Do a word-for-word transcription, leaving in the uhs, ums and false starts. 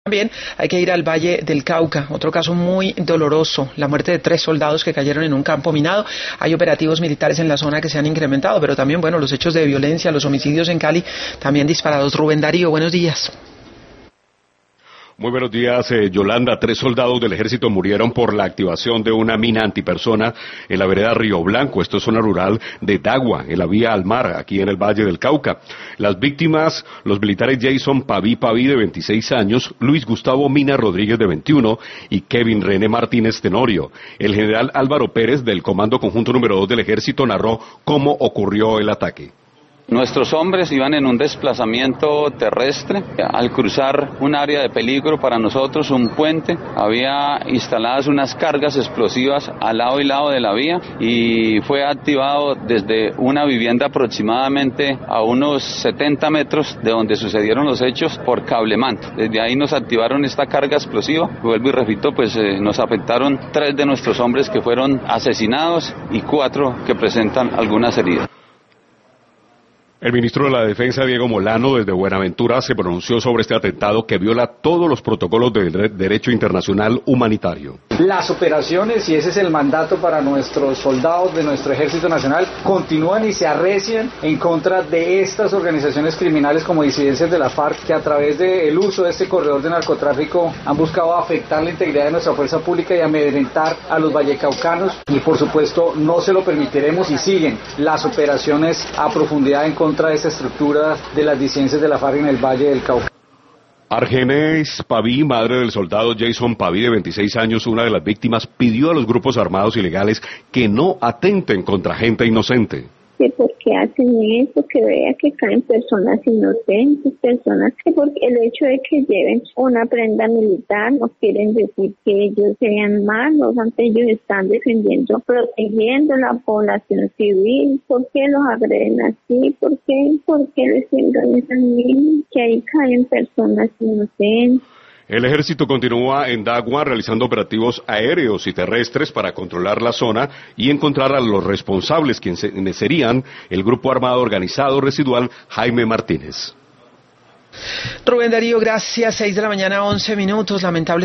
También hay que ir al Valle del Cauca, otro caso muy doloroso, la muerte de tres soldados que cayeron en un campo minado. Hay operativos militares en la zona que se han incrementado, pero también, bueno, los hechos de violencia, los homicidios en Cali, también disparados. Rubén Darío, buenos días. Muy buenos días, eh, Yolanda. Tres soldados del ejército murieron por la activación de una mina antipersona en la vereda Río Blanco. Esto es zona rural de Dagua, en la vía al mar, aquí en el Valle del Cauca. Las víctimas, los militares Jason Paví Paví, de veintiséis años, Luis Gustavo Mina Rodríguez, de veintiuno, y Kevin René Martínez Tenorio. El general Álvaro Pérez, del Comando Conjunto número dos del Ejército, narró cómo ocurrió el ataque. Nuestros hombres iban en un desplazamiento terrestre. Al cruzar un área de peligro para nosotros, un puente, había instaladas unas cargas explosivas al lado y lado de la vía y fue activado desde una vivienda aproximadamente a unos setenta metros de donde sucedieron los hechos por cablemanto. Desde ahí nos activaron esta carga explosiva. Vuelvo y repito, pues eh, nos afectaron tres de nuestros hombres que fueron asesinados y cuatro que presentan algunas heridas. El ministro de la Defensa, Diego Molano, desde Buenaventura, se pronunció sobre este atentado que viola todos los protocolos del derecho internacional humanitario. Las operaciones, y ese es el mandato para nuestros soldados de nuestro Ejército Nacional, continúan y se arrecian en contra de estas organizaciones criminales como disidencias de la FARC, que a través del uso de este corredor de narcotráfico han buscado afectar la integridad de nuestra fuerza pública y amedrentar a los vallecaucanos, y por supuesto no se lo permitiremos, y siguen las operaciones a profundidad en contra contra esta estructura de las disidencias de la FARC en el Valle del Cauca. Argenis Paví, madre del soldado Jason Paví, de veintiséis años, una de las víctimas, pidió a los grupos armados ilegales que no atenten contra gente inocente. Que por qué hacen eso, que vea que caen personas inocentes, personas que porque el hecho de que lleven una prenda militar no quieren decir que ellos sean malos, ante ellos están defendiendo, protegiendo la población civil. ¿Por qué los agreden así? ¿Por qué? ¿Por qué les engañan niños? Que ahí caen personas inocentes. El ejército continúa en Dagua realizando operativos aéreos y terrestres para controlar la zona y encontrar a los responsables, quienes serían el grupo armado organizado residual Jaime Martínez. Rubén Darío, gracias. Seis de la mañana, once minutos. Lamentable